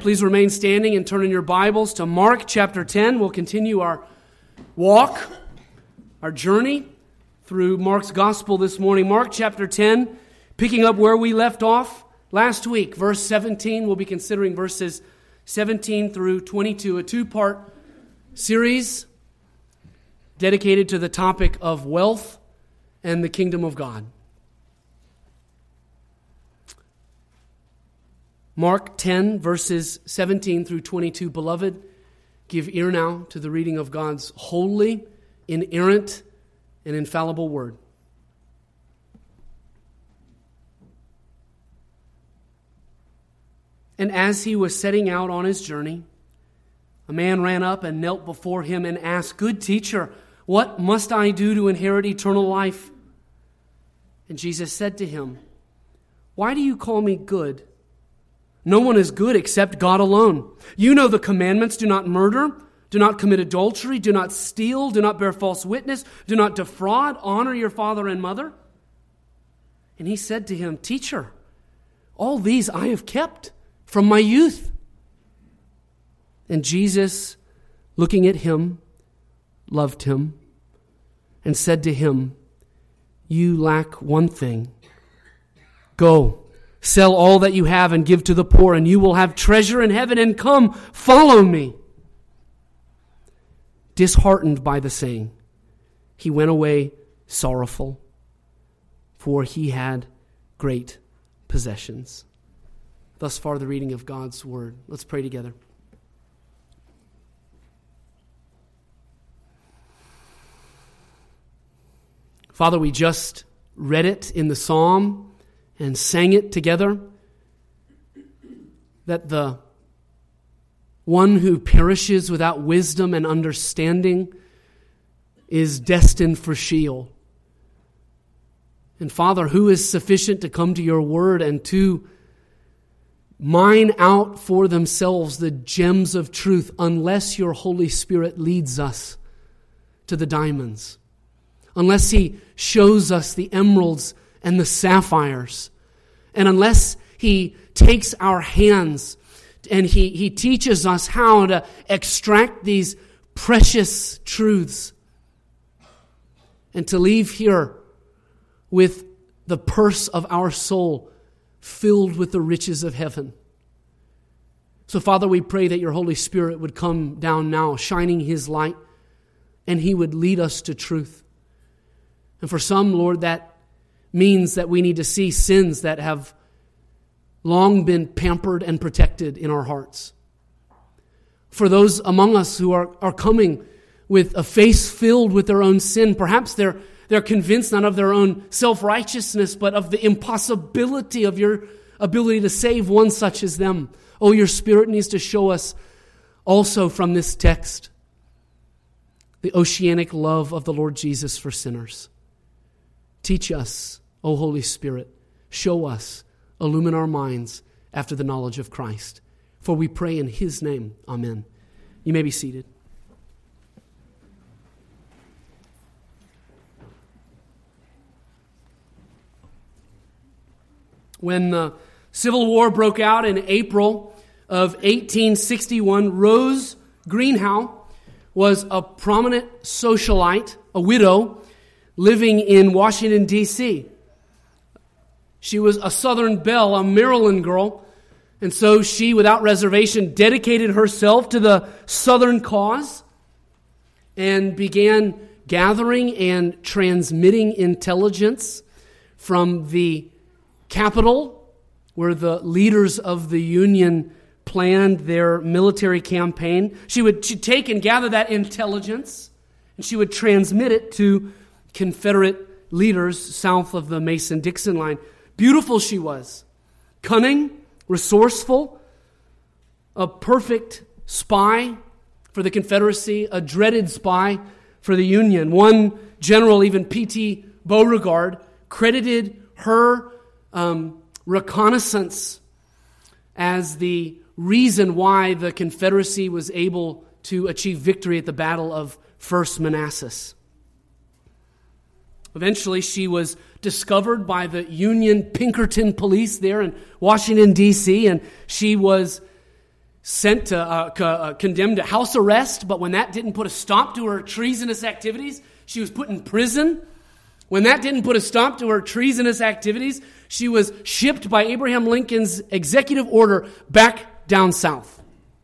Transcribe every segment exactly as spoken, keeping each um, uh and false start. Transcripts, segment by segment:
please remain standing and turn in your Bibles to Mark chapter ten. We'll continue our walk, our journey through Mark's gospel this morning. Mark chapter ten, picking up where we left off last week, verse seventeen. We'll be considering verses seventeen through twenty-two, a two-part series dedicated to the topic of wealth and the kingdom of God. Mark ten, verses seventeen through twenty-two. Beloved, give ear now to the reading of God's holy, inerrant, and infallible word. And as he was setting out on his journey, a man ran up and knelt before him and asked, "Good teacher, what must I do to inherit eternal life?" And Jesus said to him, "Why do you call me good? No one is good except God alone. You know the commandments: do not murder, do not commit adultery, do not steal, do not bear false witness, do not defraud, honor your father and mother." And he said to him, "Teacher, all these I have kept from my youth." And Jesus, looking at him, loved him and said to him, "You lack one thing. Go, sell all that you have and give to the poor, and you will have treasure in heaven, and come, follow me." Disheartened by the saying, he went away sorrowful, for he had great possessions. Thus far, the reading of God's word. Let's pray together. Father, we just read it in the psalm and sang it together, that the one who perishes without wisdom and understanding is destined for Sheol. And Father, who is sufficient to come to your word and to mine out for themselves the gems of truth unless your Holy Spirit leads us to the diamonds, unless he shows us the emeralds and the sapphires, and unless he takes our hands and he, he teaches us how to extract these precious truths and to leave here with the purse of our soul filled with the riches of heaven. So, Father, we pray that your Holy Spirit would come down now, shining his light, and he would lead us to truth. And for some, Lord, that means that we need to see sins that have long been pampered and protected in our hearts. For those among us who are, are coming with a face filled with their own sin, perhaps they're they're convinced not of their own self-righteousness, but of the impossibility of your ability to save one such as them. Oh, your Spirit needs to show us also from this text the oceanic love of the Lord Jesus for sinners. Teach us, O Holy Spirit. Show us, illumine our minds after the knowledge of Christ. For we pray in his name. Amen. You may be seated. When the Civil War broke out in April of eighteen sixty-one, Rose Greenhow was a prominent socialite, a widow, living in Washington, D C She was a Southern belle, a Maryland girl, and so she, without reservation, dedicated herself to the Southern cause and began gathering and transmitting intelligence from the Capitol, where the leaders of the Union planned their military campaign. She would she'd take and gather that intelligence, and she would transmit it to Confederate leaders south of the Mason-Dixon line. Beautiful she was, cunning, resourceful, a perfect spy for the Confederacy, a dreaded spy for the Union. One general, even P T Beauregard, credited her um, reconnaissance as the reason why the Confederacy was able to achieve victory at the Battle of First Manassas. Eventually, she was discovered by the Union Pinkerton police there in Washington, D C, and she was sent to, uh, co- uh, condemned to house arrest, but when that didn't put a stop to her treasonous activities, she was put in prison. When that didn't put a stop to her treasonous activities, she was shipped by Abraham Lincoln's executive order back down south.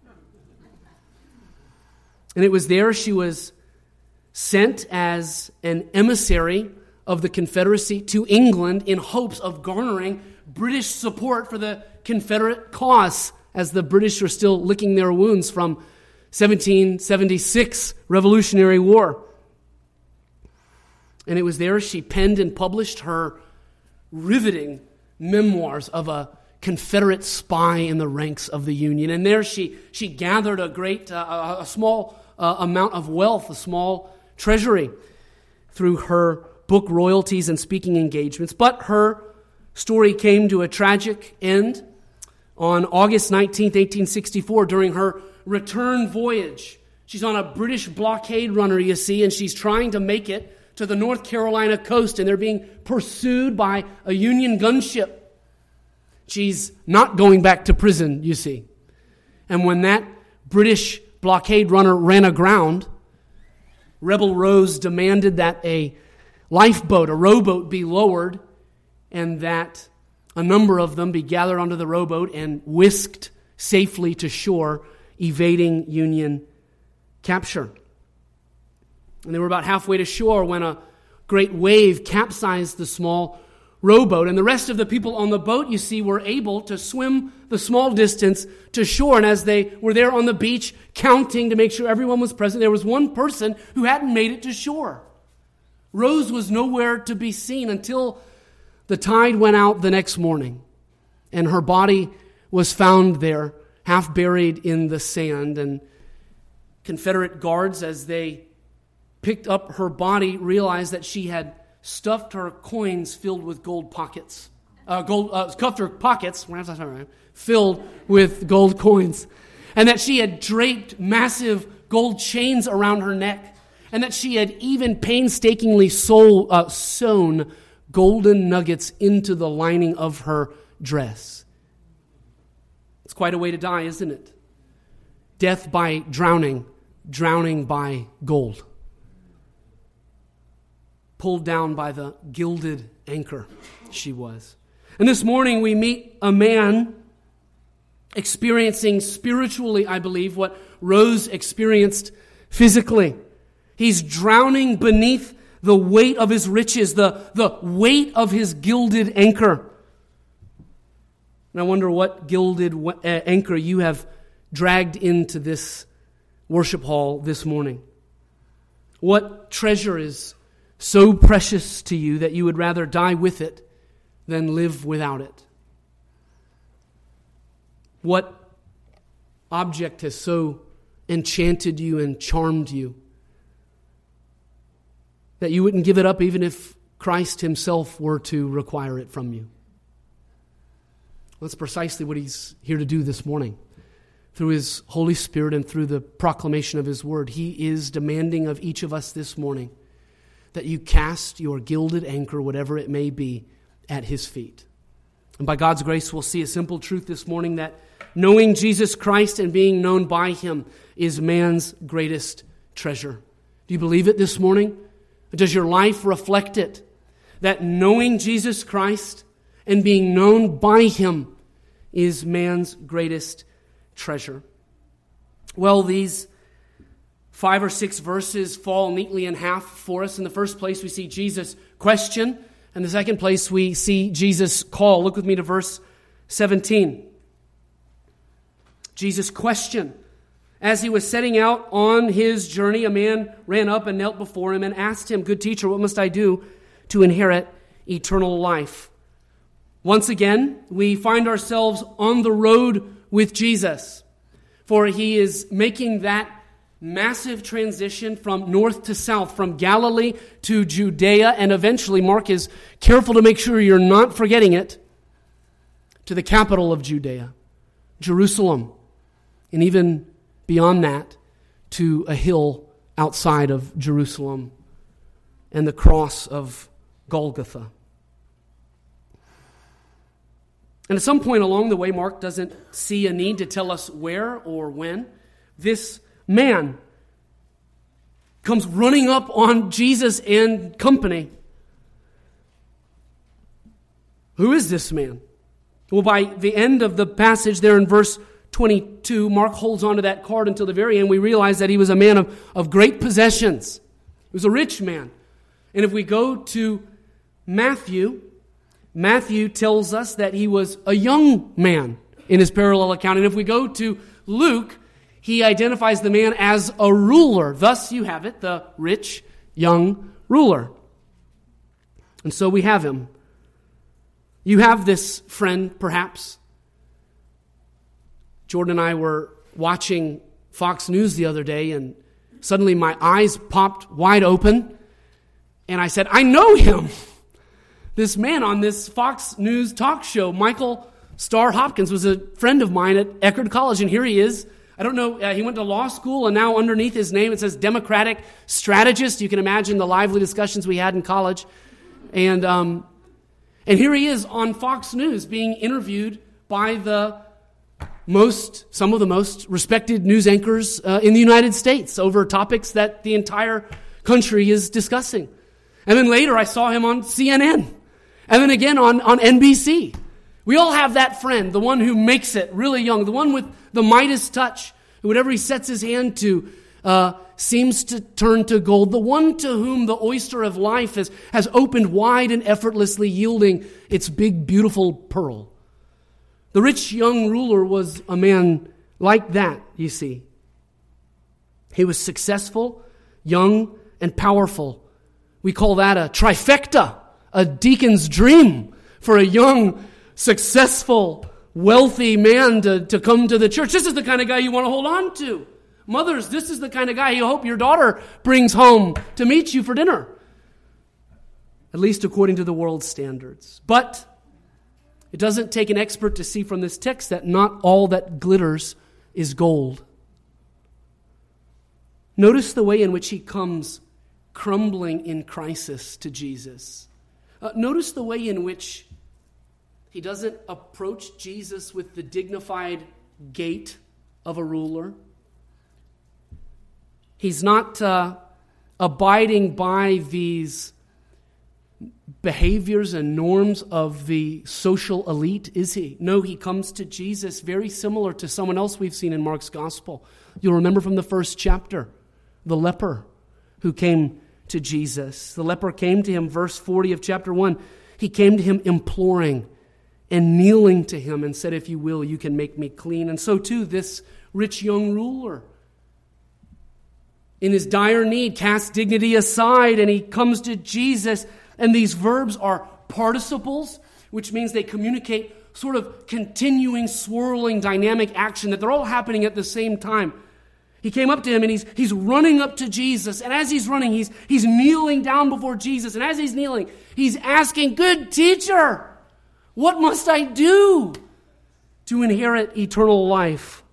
And it was there she was sent as an emissary of the Confederacy to England in hopes of garnering British support for the Confederate cause, as the British are still licking their wounds from seventeen seventy-six Revolutionary War. And it was there she penned and published her riveting memoirs of a Confederate spy in the ranks of the Union. And there she, she gathered a great, uh, a small uh, amount of wealth, a small treasury through her book royalties and speaking engagements. But her story came to a tragic end on August nineteenth, eighteen sixty-four, during her return voyage. She's on a British blockade runner, you see, and she's trying to make it to the North Carolina coast, and they're being pursued by a Union gunship. She's not going back to prison, you see. And when that British blockade runner ran aground, Rebel Rose demanded that a lifeboat, a rowboat, be lowered, and that a number of them be gathered onto the rowboat and whisked safely to shore, evading Union capture. And they were about halfway to shore when a great wave capsized the small rowboat. And the rest of the people on the boat, you see, were able to swim the small distance to shore. And as they were there on the beach counting to make sure everyone was present, there was one person who hadn't made it to shore. Rose was nowhere to be seen until the tide went out the next morning. And her body was found there, half buried in the sand. And Confederate guards, as they picked up her body, realized that she had stuffed her coins filled with gold pockets. Uh, gold, uh, stuffed her pockets filled with gold coins. And that she had draped massive gold chains around her neck. And that she had even painstakingly sold, uh, sewn golden nuggets into the lining of her dress. It's quite a way to die, isn't it? Death by drowning, drowning by gold. Pulled down by the gilded anchor she was. And this morning we meet a man experiencing spiritually, I believe, what Rose experienced physically. He's drowning beneath the weight of his riches, the, the weight of his gilded anchor. And I wonder what gilded anchor you have dragged into this worship hall this morning. What treasure is so precious to you that you would rather die with it than live without it? What object has so enchanted you and charmed you that you wouldn't give it up even if Christ himself were to require it from you? Well, that's precisely what he's here to do this morning. Through his Holy Spirit and through the proclamation of his word, he is demanding of each of us this morning that you cast your gilded anchor, whatever it may be, at his feet. And by God's grace, we'll see a simple truth this morning, that knowing Jesus Christ and being known by him is man's greatest treasure. Do you believe it this morning? Does your life reflect it? That knowing Jesus Christ and being known by him is man's greatest treasure. Well, these five or six verses fall neatly in half for us. In the first place, we see Jesus' question. In the second place, we see Jesus' call. Look with me to verse seventeen. Jesus' question. As he was setting out on his journey, a man ran up and knelt before him and asked him, "Good teacher, what must I do to inherit eternal life?" Once again, we find ourselves on the road with Jesus, for he is making that massive transition from north to south, from Galilee to Judea, and eventually, Mark is careful to make sure you're not forgetting it, to the capital of Judea, Jerusalem, and even beyond that, to a hill outside of Jerusalem and the cross of Golgotha. And at some point along the way, Mark doesn't see a need to tell us where or when. This man comes running up on Jesus and company. Who is this man? Well, by the end of the passage there in verse twenty-two, Mark holds on to that card until the very end. We realize that he was a man of, of great possessions. He was a rich man. And if we go to Matthew, Matthew tells us that he was a young man in his parallel account. And if we go to Luke, he identifies the man as a ruler. Thus you have it, the rich young ruler. And so we have him. You have this friend, perhaps. Jordan and I were watching Fox News the other day, and suddenly my eyes popped wide open, and I said, I know him. This man on this Fox News talk show, Michael Starr Hopkins, was a friend of mine at Eckerd College, and here he is. I don't know, uh, he went to law school, and now underneath his name it says Democratic Strategist. You can imagine the lively discussions we had in college. And um, and here he is on Fox News being interviewed by the most, some of the most respected news anchors uh, in the United States over topics that the entire country is discussing. And then later I saw him on C N N. And then again on, on N B C. We all have that friend, the one who makes it really young, the one with the Midas touch, who whatever he sets his hand to uh, seems to turn to gold, the one to whom the oyster of life has, has opened wide and effortlessly yielding its big, beautiful pearl. The rich young ruler was a man like that, you see. He was successful, young, and powerful. We call that a trifecta, a deacon's dream for a young, successful, wealthy man to, to come to the church. This is the kind of guy you want to hold on to. Mothers, this is the kind of guy you hope your daughter brings home to meet you for dinner. At least according to the world's standards. But it doesn't take an expert to see from this text that not all that glitters is gold. Notice the way in which he comes crumbling in crisis to Jesus. Uh, notice the way in which he doesn't approach Jesus with the dignified gait of a ruler. He's not uh, abiding by these behaviors and norms of the social elite, is he? No, he comes to Jesus very similar to someone else we've seen in Mark's gospel. You'll remember from the first chapter, the leper who came to Jesus. The leper came to him, verse forty of chapter one. He came to him imploring and kneeling to him and said, if you will, you can make me clean. And so too, this rich young ruler, in his dire need, casts dignity aside and he comes to Jesus. And these verbs are participles, which means they communicate sort of continuing, swirling, dynamic action, that they're all happening at the same time. He came up to him and he's he's running up to Jesus. And as he's running, he's he's kneeling down before Jesus. And as he's kneeling, he's asking, good teacher, what must I do to inherit eternal life?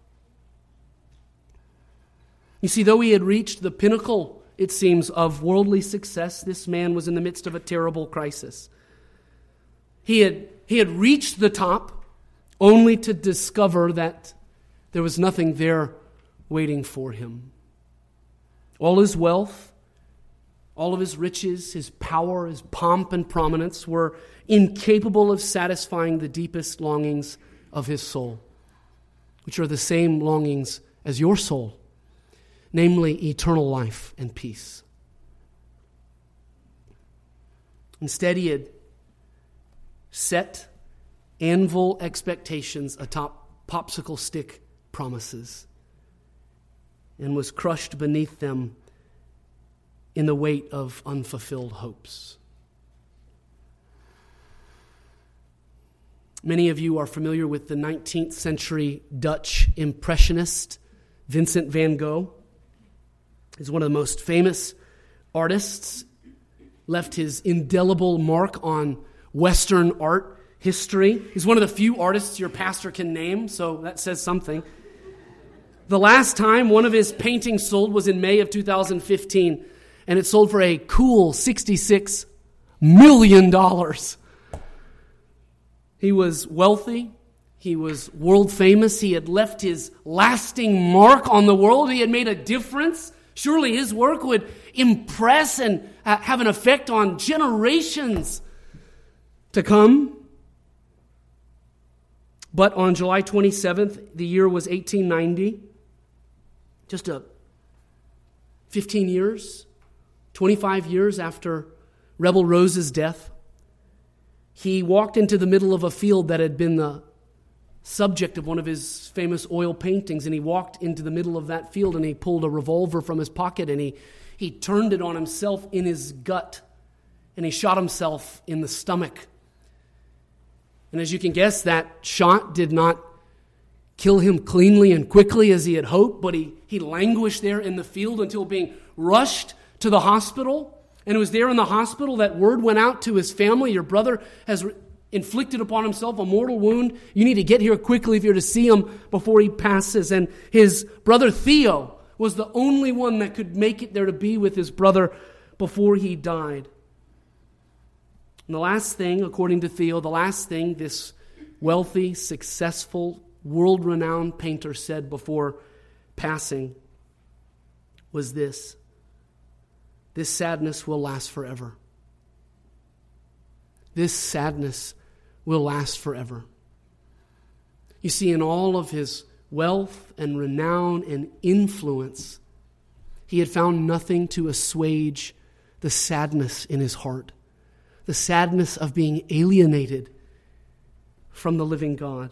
You see, though he had reached the pinnacle, it seems, of worldly success, this man was in the midst of a terrible crisis. He had, he had reached the top only to discover that there was nothing there waiting for him. All his wealth, all of his riches, his power, his pomp and prominence were incapable of satisfying the deepest longings of his soul, which are the same longings as your soul, namely eternal life and peace. Instead, he had set anvil expectations atop popsicle stick promises and was crushed beneath them in the weight of unfulfilled hopes. Many of you are familiar with the nineteenth century Dutch impressionist Vincent van Gogh. He's one of the most famous artists, left his indelible mark on Western art history. He's one of the few artists your pastor can name, so that says something. The last time one of his paintings sold was in May of two thousand fifteen, and it sold for a cool sixty-six million dollars. He was wealthy. He was world famous. He had left his lasting mark on the world. He had made a difference. Surely his work would impress and have an effect on generations to come. But on July twenty-seventh, the year was eighteen ninety, just a fifteen years, twenty-five years after Rebel Rose's death, he walked into the middle of a field that had been the subject of one of his famous oil paintings, and he walked into the middle of that field and he pulled a revolver from his pocket and he, he turned it on himself in his gut and he shot himself in the stomach. And as you can guess, that shot did not kill him cleanly and quickly as he had hoped, but he, he languished there in the field until being rushed to the hospital. And it was there in the hospital that word went out to his family, your brother has re- inflicted upon himself a mortal wound. You need to get here quickly if you're to see him before he passes. And his brother Theo was the only one that could make it there to be with his brother before he died. And the last thing, according to Theo, the last thing this wealthy, successful, world-renowned painter said before passing was this: this sadness will last forever. This sadness will last forever. You see, in all of his wealth and renown and influence, he had found nothing to assuage the sadness in his heart. The sadness of being alienated from the living God.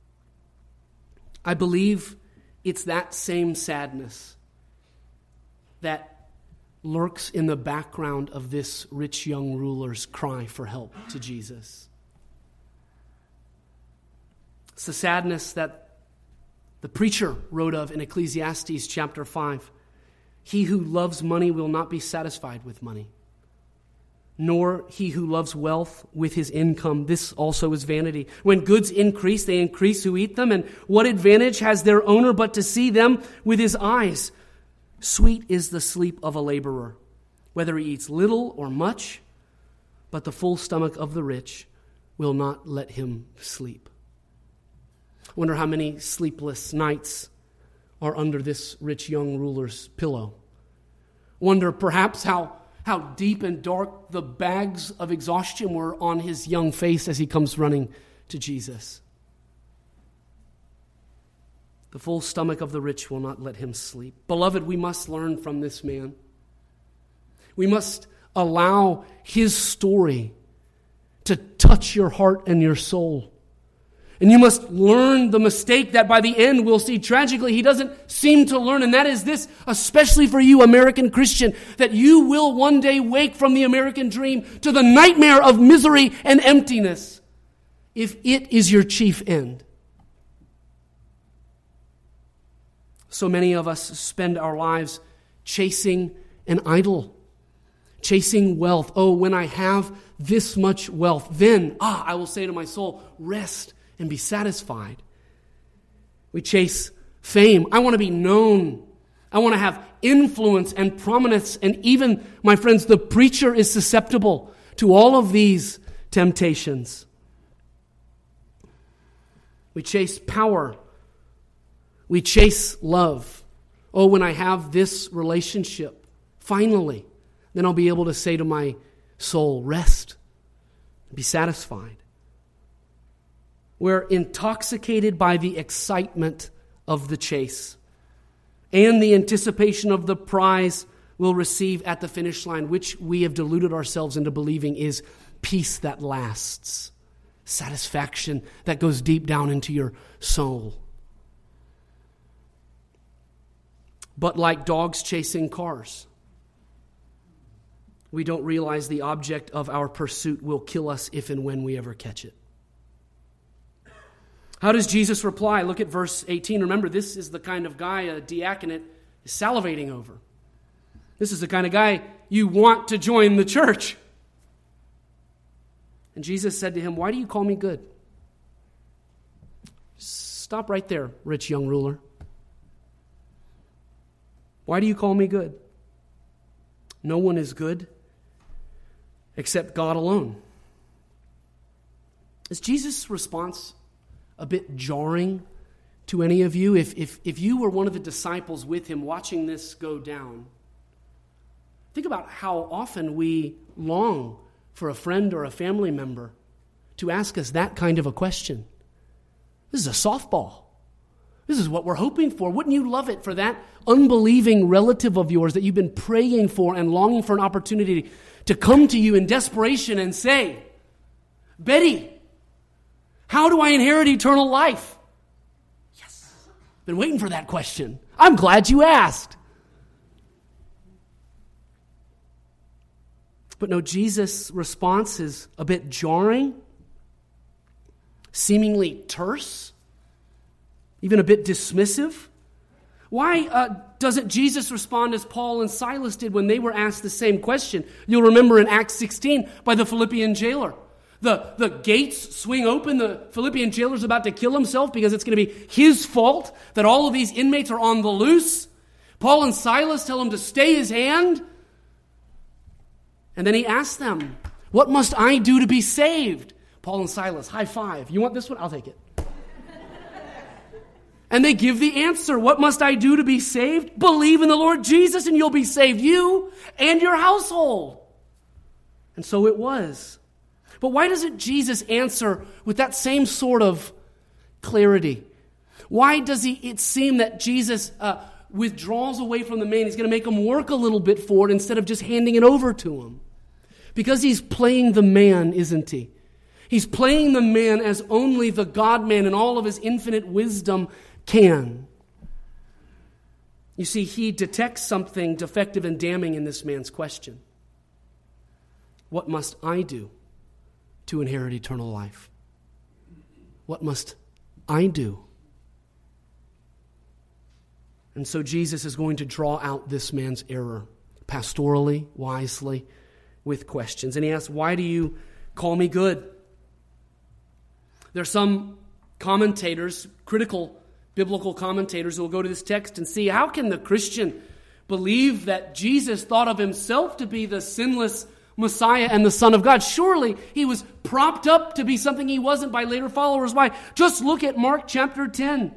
I believe it's that same sadness that lurks in the background of this rich young ruler's cry for help to Jesus. It's the sadness that the preacher wrote of in Ecclesiastes chapter five. He who loves money will not be satisfied with money, nor he who loves wealth with his income. This also is vanity. When goods increase, they increase who eat them. And what advantage has their owner but to see them with his eyes? Sweet is the sleep of a laborer, whether he eats little or much, but the full stomach of the rich will not let him sleep. I wonder how many sleepless nights are under this rich young ruler's pillow. Wonder perhaps how How deep and dark the bags of exhaustion were on his young face as he comes running to Jesus. The full stomach of the rich will not let him sleep. Beloved, we must learn from this man. We must allow his story to touch your heart and your soul. And you must learn the mistake that by the end we'll see tragically he doesn't seem to learn. And that is this, especially for you, American Christian, that you will one day wake from the American dream to the nightmare of misery and emptiness if it is your chief end. So many of us spend our lives chasing an idol, chasing wealth. Oh, when I have this much wealth, then, ah, I will say to my soul, rest and be satisfied. We chase fame. I want to be known. I want to have influence and prominence. And even, my friends, the preacher is susceptible to all of these temptations. We chase power. We chase love. Oh, when I have this relationship, finally, then I'll be able to say to my soul, rest, be satisfied. We're intoxicated by the excitement of the chase and the anticipation of the prize we'll receive at the finish line, which we have deluded ourselves into believing is peace that lasts, satisfaction that goes deep down into your soul. But like dogs chasing cars, we don't realize the object of our pursuit will kill us if and when we ever catch it. How does Jesus reply? Look at verse eighteen. Remember, this is the kind of guy a diaconate is salivating over. This is the kind of guy you want to join the church. And Jesus said to him, "Why do you call me good?" Stop right there, rich young ruler. Why do you call me good? No one is good except God alone. Is Jesus' response a bit jarring to any of you? If, if, if you were one of the disciples with him watching this go down, think about how often we long for a friend or a family member to ask us that kind of a question. This is a softball. This is what we're hoping for. Wouldn't you love it for that unbelieving relative of yours that you've been praying for and longing for an opportunity to come to you in desperation and say, Betty, how do I inherit eternal life? Yes. Been waiting for that question. I'm glad you asked. But no, Jesus' response is a bit jarring, seemingly terse, even a bit dismissive. Why uh, doesn't Jesus respond as Paul and Silas did when they were asked the same question? You'll remember in Acts sixteen by the Philippian jailer. The, the gates swing open. The Philippian jailer's about to kill himself because it's going to be his fault that all of these inmates are on the loose. Paul and Silas tell him to stay his hand. And then he asks them, what must I do to be saved? Paul and Silas, high five. You want this one? I'll take it. And they give the answer. What must I do to be saved? Believe in the Lord Jesus and you'll be saved, you and your household. And so it was. But why doesn't Jesus answer with that same sort of clarity? Why does he, it seem that Jesus uh, withdraws away from the man? He's going to make him work a little bit for it instead of just handing it over to him. Because he's playing the man, isn't he? He's playing the man as only the God-man in all of his infinite wisdom can. You see, he detects something defective and damning in this man's question. What must I do to inherit eternal life? What must I do? And so Jesus is going to draw out this man's error pastorally, wisely, with questions. And he asks, why do you call me good? There are some commentators, critical biblical commentators, who will go to this text and see, how can the Christian believe that Jesus thought of himself to be the sinless Messiah and the Son of God? Surely he was propped up to be something he wasn't by later followers. Why? Just look at Mark chapter ten.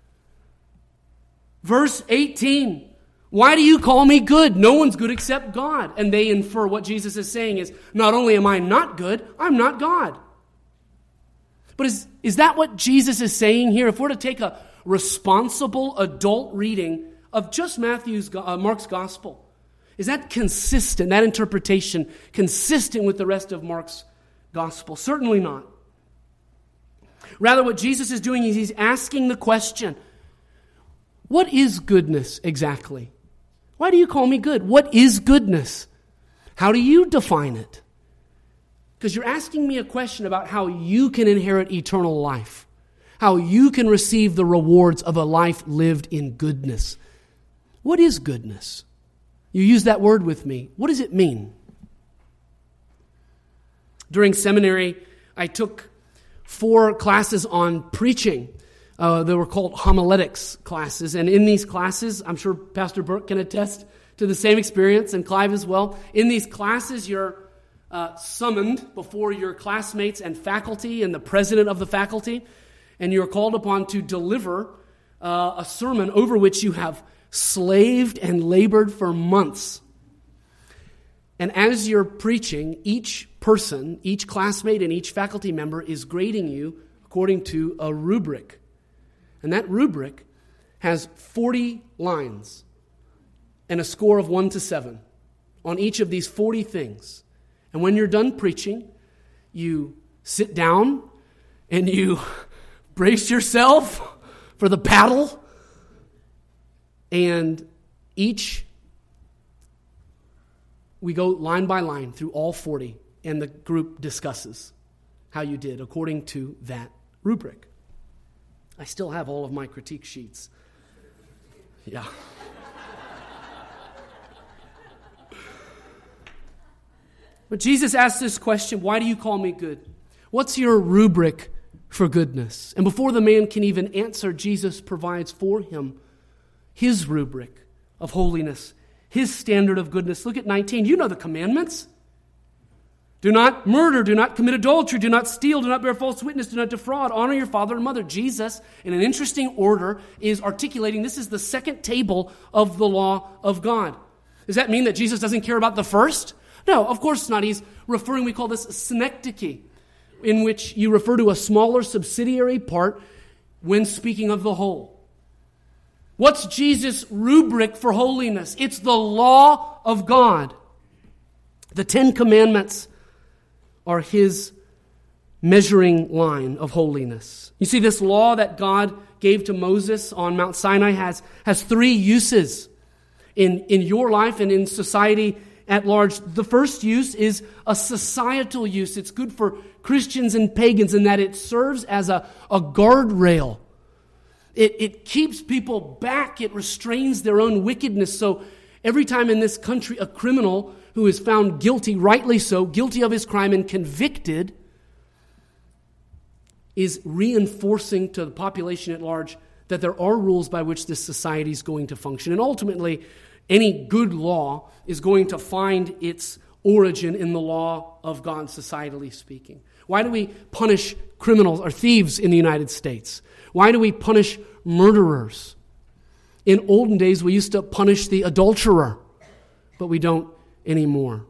Verse eighteen. Why do you call me good? No one's good except God. And they infer what Jesus is saying is, not only am I not good, I'm not God. But is, is that what Jesus is saying here? If we're to take a responsible adult reading of just Matthew's, uh, Mark's gospel, is that consistent, that interpretation consistent with the rest of Mark's gospel? Certainly not. Rather, what Jesus is doing is he's asking the question, what is goodness exactly? Why do you call me good? What is goodness? How do you define it? Because you're asking me a question about how you can inherit eternal life, how you can receive the rewards of a life lived in goodness. What is goodness? You use that word with me. What does it mean? During seminary, I took four classes on preaching. Uh, they were called homiletics classes. And in these classes, I'm sure Pastor Burke can attest to the same experience, and Clive as well. In these classes, you're uh, summoned before your classmates and faculty and the president of the faculty, and you're called upon to deliver uh, a sermon over which you have slaved and labored for months. And as you're preaching, each person, each classmate, and each faculty member is grading you according to a rubric. And that rubric has forty lines and a score of one to seven on each of these forty things. And when you're done preaching, you sit down and you brace yourself for the paddle. And each, we go line by line through all forty, and the group discusses how you did according to that rubric. I still have all of my critique sheets. Yeah. But Jesus asked this question, why do you call me good? What's your rubric for goodness? And before the man can even answer, Jesus provides for him his rubric of holiness, his standard of goodness. Look at nineteen. You know the commandments. Do not murder, do not commit adultery, do not steal, do not bear false witness, do not defraud, honor your father and mother. Jesus, in an interesting order, is articulating this is the second table of the law of God. Does that mean that Jesus doesn't care about the first? No, of course not. He's referring, we call this synecdoche, in which you refer to a smaller subsidiary part when speaking of the whole. What's Jesus' rubric for holiness? It's the law of God. The Ten Commandments are his measuring line of holiness. You see, this law that God gave to Moses on Mount Sinai has, has three uses in, in your life and in society at large. The first use is a societal use. It's good for Christians and pagans in that it serves as a, a guardrail. It, it keeps people back. It restrains their own wickedness. So every time in this country a criminal who is found guilty, rightly so, guilty of his crime and convicted, is reinforcing to the population at large that there are rules by which this society is going to function. And ultimately, any good law is going to find its origin in the law of God, societally speaking. Why do we punish criminals or thieves in the United States? Why do we punish murderers? In olden days, we used to punish the adulterer, but we don't anymore.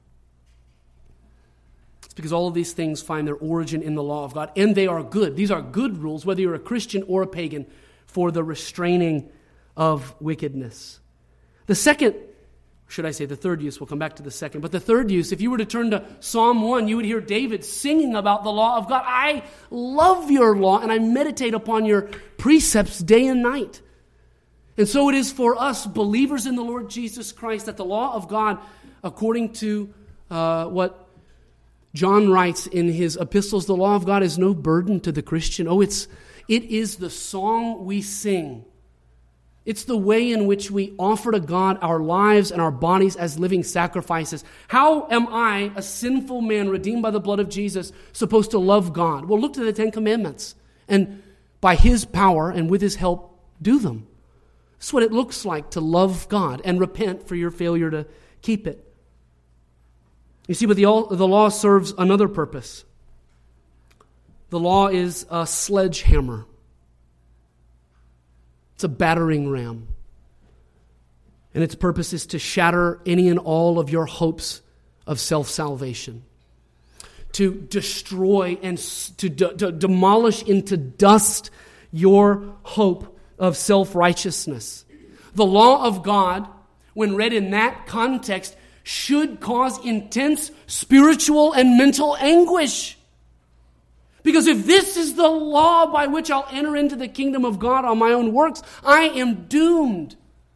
It's because all of these things find their origin in the law of God, and they are good. These are good rules, whether you're a Christian or a pagan, for the restraining of wickedness. The second, should I say the third use, we'll come back to the second, but the third use, if you were to turn to Psalm one, you would hear David singing about the law of God. I love your law, and I meditate upon your precepts day and night. And so it is for us, believers in the Lord Jesus Christ, that the law of God, according to uh, what John writes in his epistles, the law of God is no burden to the Christian. Oh, it's it is the song we sing. It's the way in which we offer to God our lives and our bodies as living sacrifices. How am I, a sinful man redeemed by the blood of Jesus, supposed to love God? Well, look to the Ten Commandments, and by his power and with his help, do them. That's what it looks like to love God and repent for your failure to keep it. You see, but the, the law serves another purpose. The law is a sledgehammer. It's a battering ram. And its purpose is to shatter any and all of your hopes of self-salvation. To destroy and to, de- to demolish into dust your hope of self-righteousness. The law of God, when read in that context, should cause intense spiritual and mental anguish. Because if this is the law by which I'll enter into the kingdom of God on my own works, I am doomed.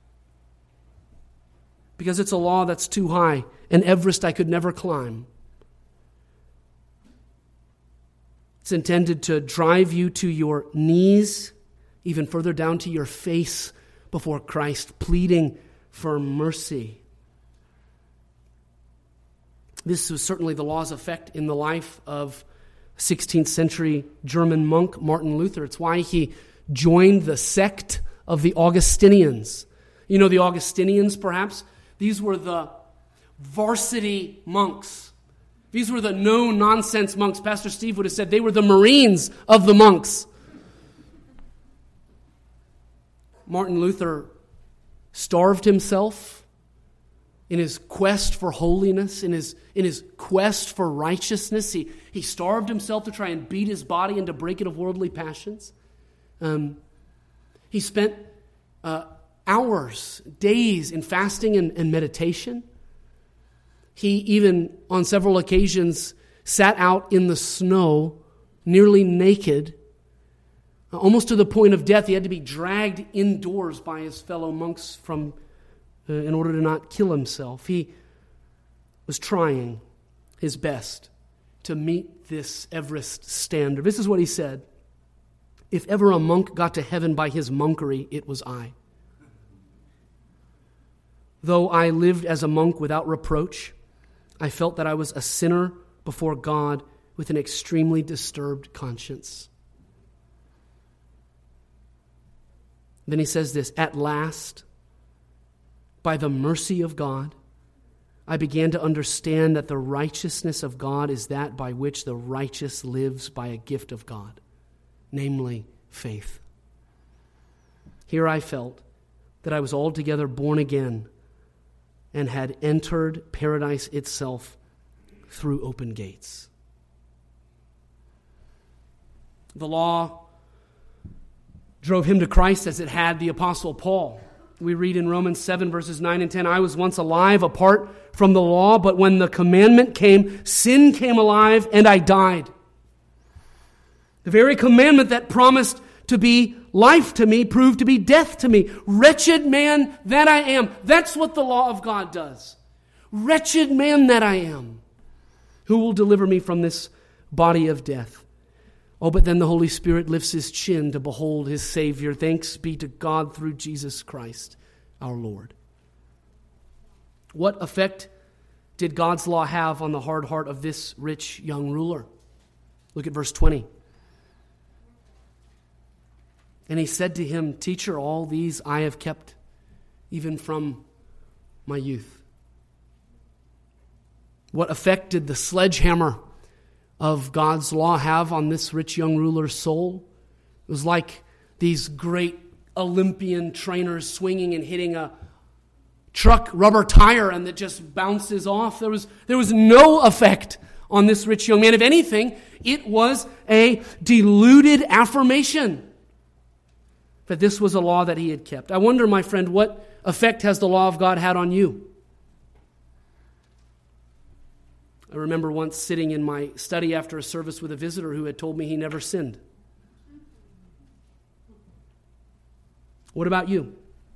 Because it's a law that's too high, an Everest I could never climb. It's intended to drive you to your knees, even further down to your face before Christ, pleading for mercy. This was certainly the law's effect in the life of sixteenth century German monk Martin Luther. It's why he joined the sect of the Augustinians. You know the Augustinians, perhaps? These were the varsity monks. These were the no-nonsense monks. Pastor Steve would have said they were the Marines of the monks. Martin Luther starved himself in his quest for holiness, in his, in his quest for righteousness. He, he starved himself to try and beat his body and to break it of worldly passions. Um, he spent uh, hours, days in fasting and, and meditation. He even, on several occasions, sat out in the snow, nearly naked, almost to the point of death. He had to be dragged indoors by his fellow monks from uh, in order to not kill himself. He was trying his best to meet this Everest standard. This is what he said: "If ever a monk got to heaven by his monkery, it was I. Though I lived as a monk without reproach, I felt that I was a sinner before God with an extremely disturbed conscience." Then he says this: "At last, by the mercy of God, I began to understand that the righteousness of God is that by which the righteous lives by a gift of God, namely faith. Here I felt that I was altogether born again and had entered paradise itself through open gates. The law drove him to Christ as it had the Apostle Paul. We read in Romans seven, verses nine and ten, I was once alive apart from the law, but when the commandment came, sin came alive and I died. The very commandment that promised to be life to me proved to be death to me. Wretched man that I am. That's what the law of God does. Wretched man that I am. Who will deliver me from this body of death? Oh, but then the Holy Spirit lifts his chin to behold his Savior. Thanks be to God through Jesus Christ, our Lord. What effect did God's law have on the hard heart of this rich young ruler? Look at verse twenty. And he said to him, Teacher, all these I have kept, even from my youth. What effect did the sledgehammer of God's law have on this rich young ruler's soul? It was like these great Olympian trainers swinging and hitting a truck rubber tire and that just bounces off. There was, there was no effect on this rich young man. If anything, it was a diluted affirmation that this was a law that he had kept. I wonder, my friend, what effect has the law of God had on you? I remember once sitting in my study after a service with a visitor who had told me he never sinned. What about you?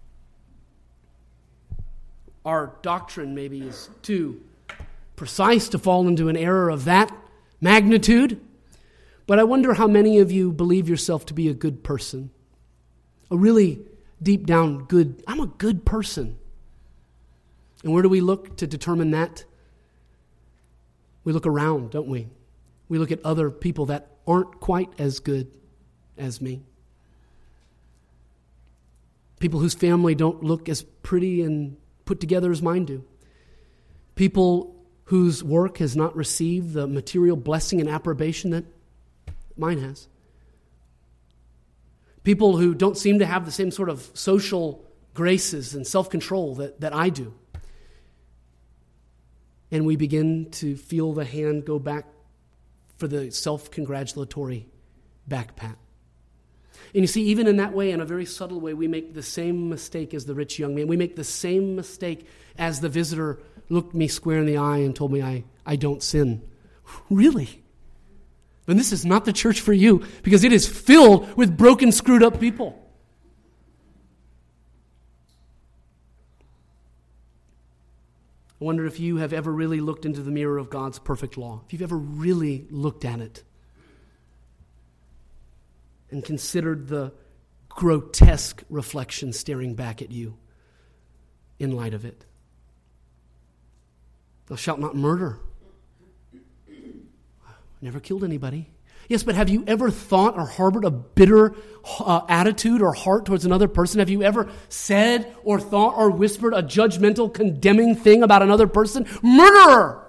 Our doctrine maybe is too precise to fall into an error of that magnitude, but I wonder how many of you believe yourself to be a good person. A really deep down good, I'm a good person. And where do we look to determine that? We look around, don't we? We look at other people that aren't quite as good as me. People whose family don't look as pretty and put together as mine do. People whose work has not received the material blessing and approbation that mine has. People who don't seem to have the same sort of social graces and self-control that, that I do. And we begin to feel the hand go back for the self-congratulatory back pat. And you see, even in that way, in a very subtle way, we make the same mistake as the rich young man. We make the same mistake as the visitor looked me square in the eye and told me I, I don't sin. Really? Then this is not the church for you, because it is filled with broken, screwed up people. I wonder if you have ever really looked into the mirror of God's perfect law. If you've ever really looked at it and considered the grotesque reflection staring back at you in light of it. Thou shalt not murder. Never killed anybody. Yes, but have you ever thought or harbored a bitter uh, attitude or heart towards another person? Have you ever said or thought or whispered a judgmental, condemning thing about another person? Murderer!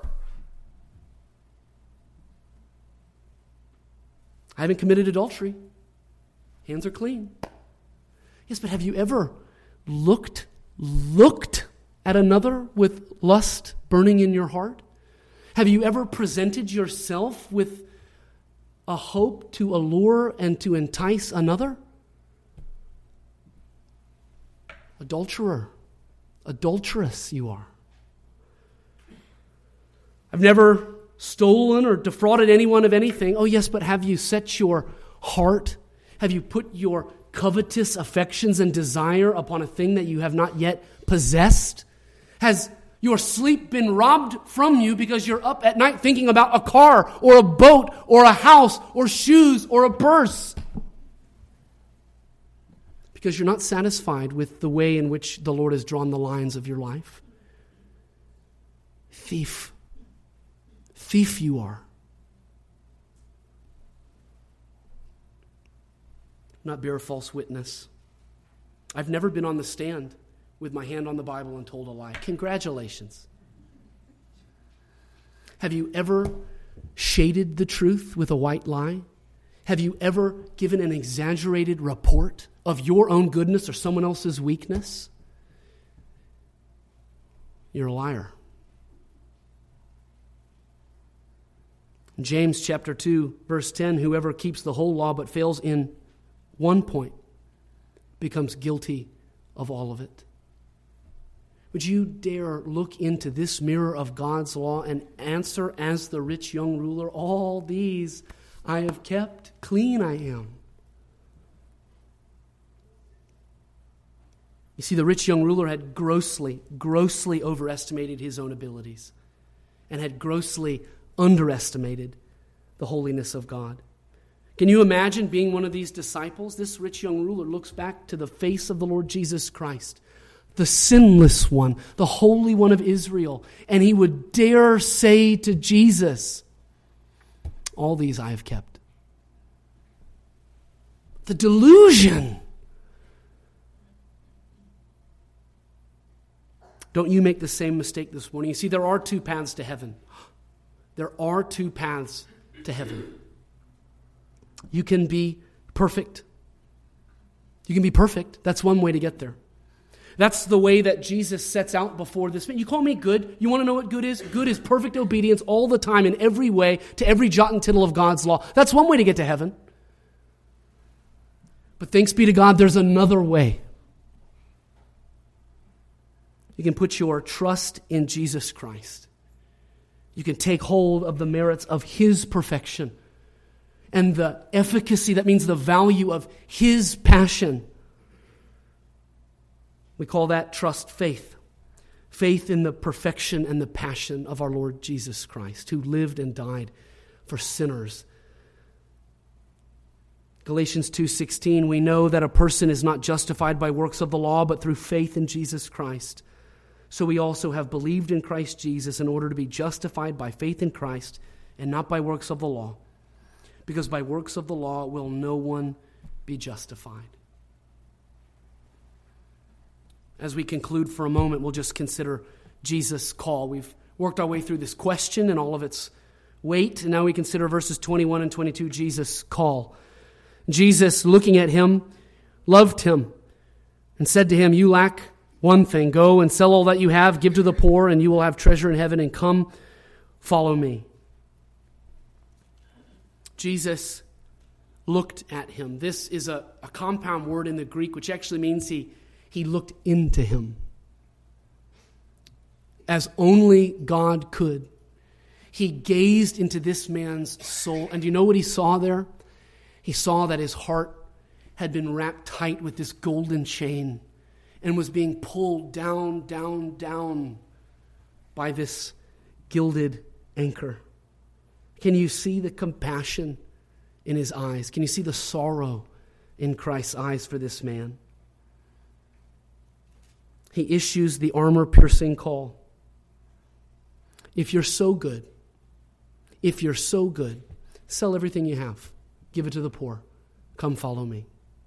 I haven't committed adultery. Hands are clean. Yes, but have you ever looked, looked at another with lust burning in your heart? Have you ever presented yourself with a hope to allure and to entice another? Adulterer, adulteress you are. I've never stolen or defrauded anyone of anything. Oh yes, but have you set your heart, have you put your covetous affections and desire upon a thing that you have not yet possessed? Has your sleep been robbed from you because you're up at night thinking about a car or a boat or a house or shoes or a purse? Because you're not satisfied with the way in which the Lord has drawn the lines of your life. Thief. Thief you are. Not bear false witness. I've never been on the stand with my hand on the Bible and told a lie. Congratulations. Have you ever shaded the truth with a white lie? Have you ever given an exaggerated report of your own goodness or someone else's weakness? You're a liar. In James chapter two, verse ten, whoever keeps the whole law but fails in one point becomes guilty of all of it. Would you dare look into this mirror of God's law and answer as the rich young ruler, all these I have kept, clean I am. You see, the rich young ruler had grossly, grossly overestimated his own abilities and had grossly underestimated the holiness of God. Can you imagine being one of these disciples? This rich young ruler looks back to the face of the Lord Jesus Christ, the sinless one, the Holy One of Israel, and he would dare say to Jesus, all these I have kept. The delusion. Don't you make the same mistake this morning. You see, there are two paths to heaven. There are two paths to heaven. You can be perfect. You can be perfect. That's one way to get there. That's the way that Jesus sets out before this. You call me good? You want to know what good is? Good is perfect obedience all the time in every way to every jot and tittle of God's law. That's one way to get to heaven. But thanks be to God, there's another way. You can put your trust in Jesus Christ. You can take hold of the merits of His perfection and the efficacy, that means the value of His passion. We call that trust faith. Faith in the perfection and the passion of our Lord Jesus Christ, who lived and died for sinners. Galatians two sixteen, we know that a person is not justified by works of the law, but through faith in Jesus Christ. So we also have believed in Christ Jesus in order to be justified by faith in Christ and not by works of the law. Because by works of the law will no one be justified. As we conclude for a moment, we'll just consider Jesus' call. We've worked our way through this question and all of its weight, and now we consider verses twenty-one and twenty-two, Jesus' call. Jesus, looking at him, loved him and said to him, you lack one thing. Go and sell all that you have, give to the poor, and you will have treasure in heaven, and come, follow me. Jesus looked at him. This is a, a compound word in the Greek, which actually means he, he looked into him. As only God could. He gazed into this man's soul. And do you know what he saw there? He saw that his heart had been wrapped tight with this golden chain and was being pulled down, down, down by this gilded anchor. Can you see the compassion in his eyes? Can you see the sorrow in Christ's eyes for this man? He issues the armor-piercing call. If you're so good, if you're so good, sell everything you have. Give it to the poor. Come follow me.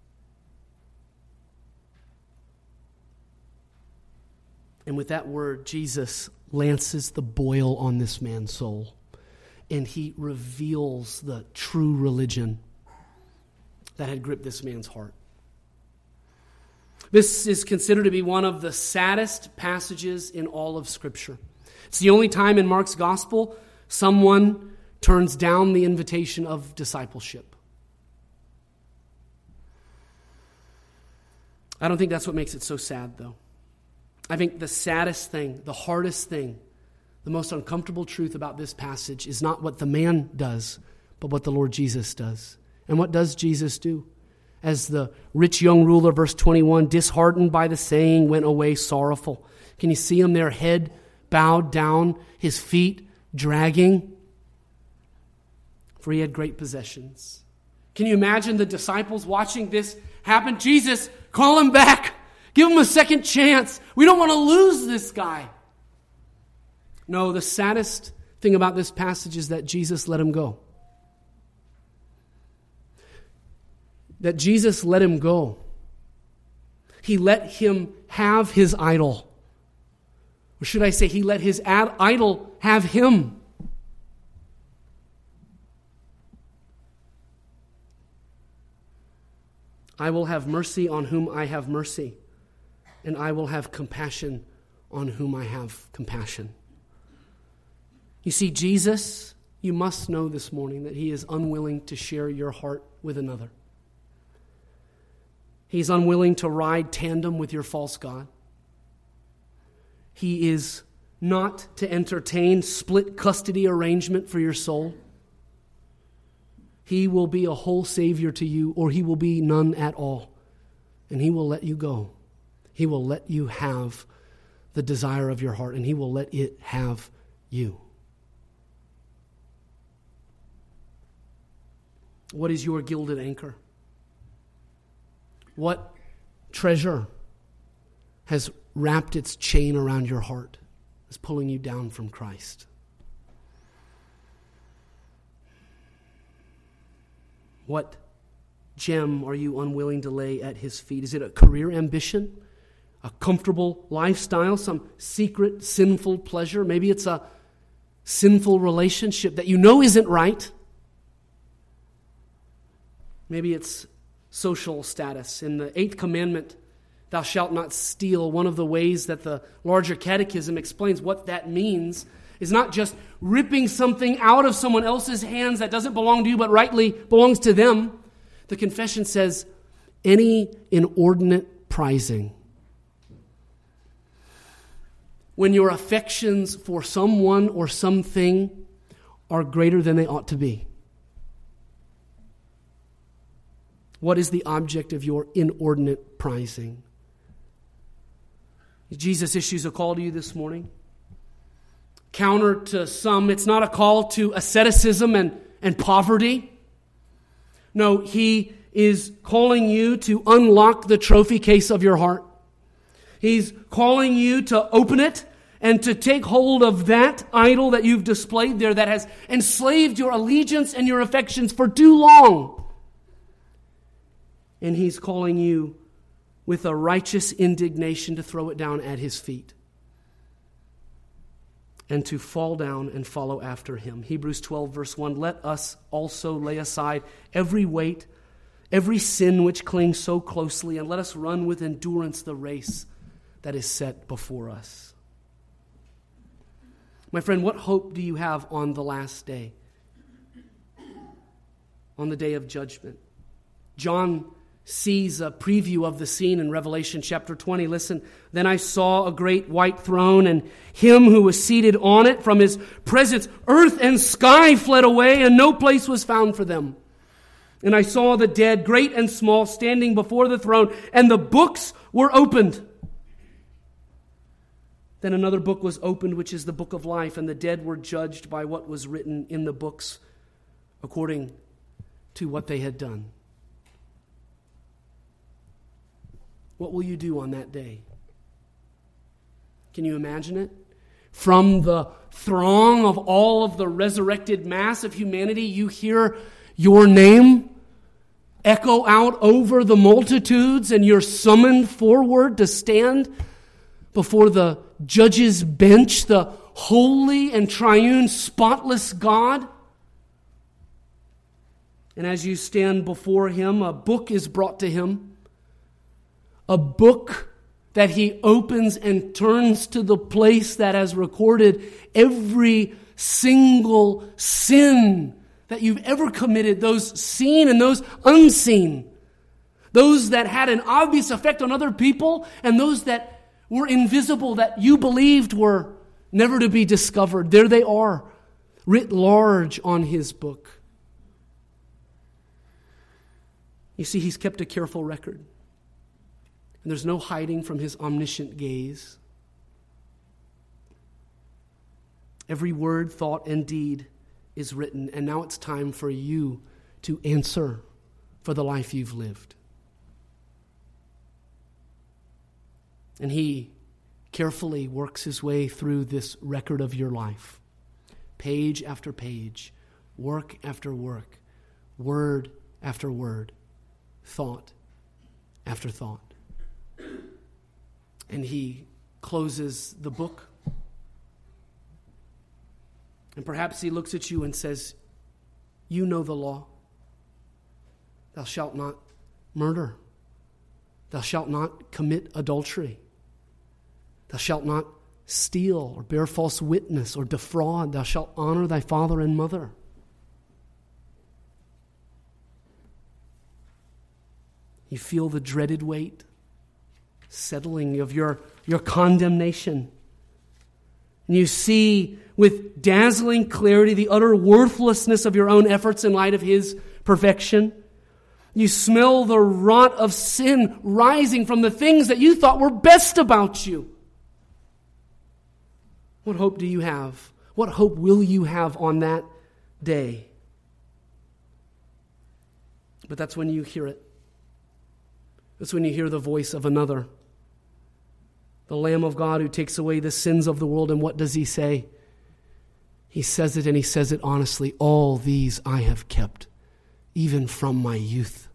And with that word, Jesus lances the boil on this man's soul. And he reveals the true religion that had gripped this man's heart. This is considered to be one of the saddest passages in all of Scripture. It's the only time in Mark's gospel someone turns down the invitation of discipleship. I don't think that's what makes it so sad, though. I think the saddest thing, the hardest thing, the most uncomfortable truth about this passage is not what the man does, but what the Lord Jesus does. And what does Jesus do? As the rich young ruler, verse twenty-one, disheartened by the saying, went away sorrowful. Can you see him there, head bowed down, his feet dragging? For he had great possessions. Can you imagine the disciples watching this happen? Jesus, call him back. Give him a second chance. We don't want to lose this guy. No, the saddest thing about this passage is that Jesus let him go. That Jesus let him go. He let him have his idol. Or should I say, he let his ad- idol have him. I will have mercy on whom I have mercy, and I will have compassion on whom I have compassion. You see, Jesus, you must know this morning that he is unwilling to share your heart with another. He's unwilling to ride tandem with your false god. He is not to entertain split custody arrangement for your soul. He will be a whole Savior to you, or he will be none at all. And he will let you go. He will let you have the desire of your heart, and he will let it have you. What is your gilded anchor? What treasure has wrapped its chain around your heart, is pulling you down from Christ? What gem are you unwilling to lay at his feet? Is it a career ambition, a comfortable lifestyle, some secret sinful pleasure? Maybe it's a sinful relationship that you know isn't right. Maybe it's social status. In the eighth commandment, thou shalt not steal, one of the ways that the larger catechism explains what that means is not just ripping something out of someone else's hands that doesn't belong to you but rightly belongs to them. The confession says any inordinate prizing. When your affections for someone or something are greater than they ought to be. What is the object of your inordinate prizing? Jesus issues a call to you this morning. Counter to some, it's not a call to asceticism and, and poverty. No, he is calling you to unlock the trophy case of your heart. He's calling you to open it and to take hold of that idol that you've displayed there that has enslaved your allegiance and your affections for too long. And he's calling you with a righteous indignation to throw it down at his feet and to fall down and follow after him. Hebrews twelve, verse one, let us also lay aside every weight, every sin which clings so closely, and let us run with endurance the race that is set before us. My friend, what hope do you have on the last day? On the day of judgment? John sees a preview of the scene in Revelation chapter twenty. Listen, then I saw a great white throne and him who was seated on it. From his presence, earth and sky fled away and no place was found for them. And I saw the dead, great and small, standing before the throne, and the books were opened. Then another book was opened, which is the book of life, and the dead were judged by what was written in the books according to what they had done. What will you do on that day? Can you imagine it? From the throng of all of the resurrected mass of humanity, you hear your name echo out over the multitudes, and you're summoned forward to stand before the judge's bench, the holy and triune, spotless God. And as you stand before him, a book is brought to him. A book that he opens and turns to the place that has recorded every single sin that you've ever committed, those seen and those unseen, those that had an obvious effect on other people and those that were invisible, that you believed were never to be discovered. There they are, writ large on his book. You see, he's kept a careful record. And there's no hiding from his omniscient gaze. Every word, thought, and deed is written, and now it's time for you to answer for the life you've lived. And he carefully works his way through this record of your life, page after page, work after work, word after word, thought after thought. And he closes the book. And perhaps he looks at you and says, you know the law. Thou shalt not murder. Thou shalt not commit adultery. Thou shalt not steal or bear false witness or defraud. Thou shalt honor thy father and mother. You feel the dreaded weight settling of your, your condemnation. And you see with dazzling clarity the utter worthlessness of your own efforts in light of His perfection. You smell the rot of sin rising from the things that you thought were best about you. What hope do you have? What hope will you have on that day? But that's when you hear it. That's when you hear the voice of another. The Lamb of God who takes away the sins of the world. And what does He say? He says it, and He says it honestly. All these I have kept, even from my youth.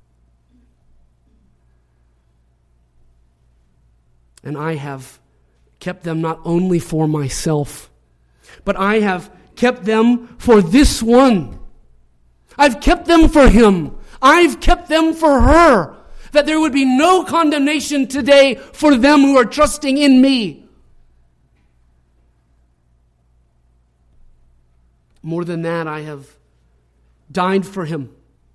And I have kept them not only for myself, but I have kept them for this one. I've kept them for him. I've kept them for her. That there would be no condemnation today for them who are trusting in me. More than that, I have died for him.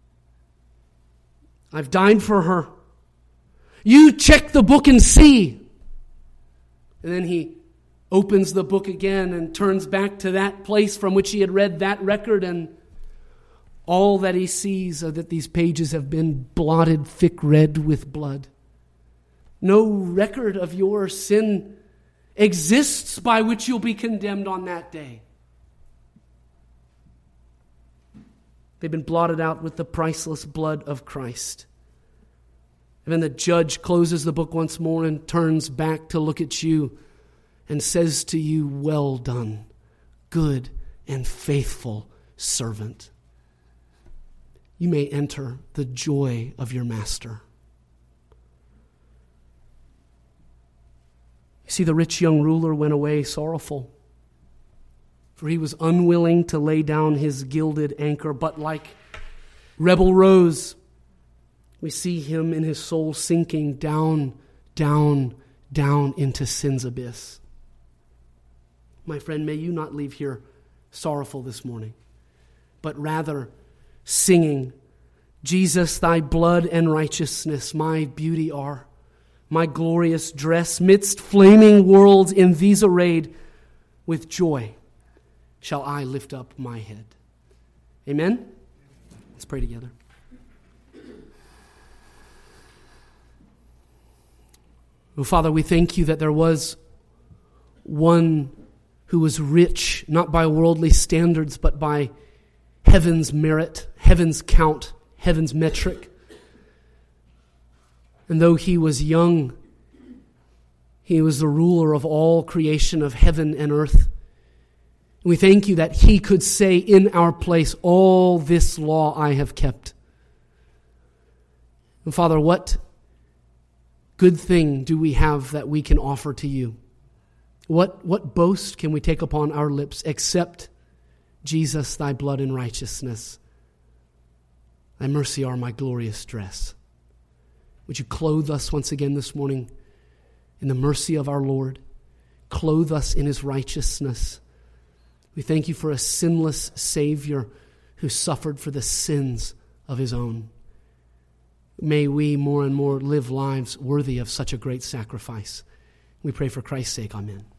I've died for her. You check the book and see. And then he opens the book again and turns back to that place from which he had read that record, and all that he sees are that these pages have been blotted thick red with blood. No record of your sin exists by which you'll be condemned on that day. They've been blotted out with the priceless blood of Christ. And then the judge closes the book once more and turns back to look at you and says to you, well done, good and faithful servant. You may enter the joy of your master. You see, the rich young ruler went away sorrowful, for he was unwilling to lay down his gilded anchor, but like rebel Rose, we see him in his soul sinking down, down, down into sin's abyss. My friend, may you not leave here sorrowful this morning, but rather singing, Jesus, thy blood and righteousness, my beauty are, my glorious dress, midst flaming worlds in these arrayed, with joy shall I lift up my head. Amen? Let's pray together. Oh, Father, we thank you that there was one who was rich, not by worldly standards, but by heaven's merit, heaven's count, heaven's metric. And though he was young, he was the ruler of all creation of heaven and earth. And we thank you that he could say in our place, all this law I have kept. And Father, what good thing do we have that we can offer to you? What, what boast can we take upon our lips except Jesus, thy blood and righteousness? Thy mercy are my glorious dress. Would you clothe us once again this morning in the mercy of our Lord? Clothe us in his righteousness. We thank you for a sinless Savior who suffered for the sins of his own. May we more and more live lives worthy of such a great sacrifice. We pray for Christ's sake. Amen.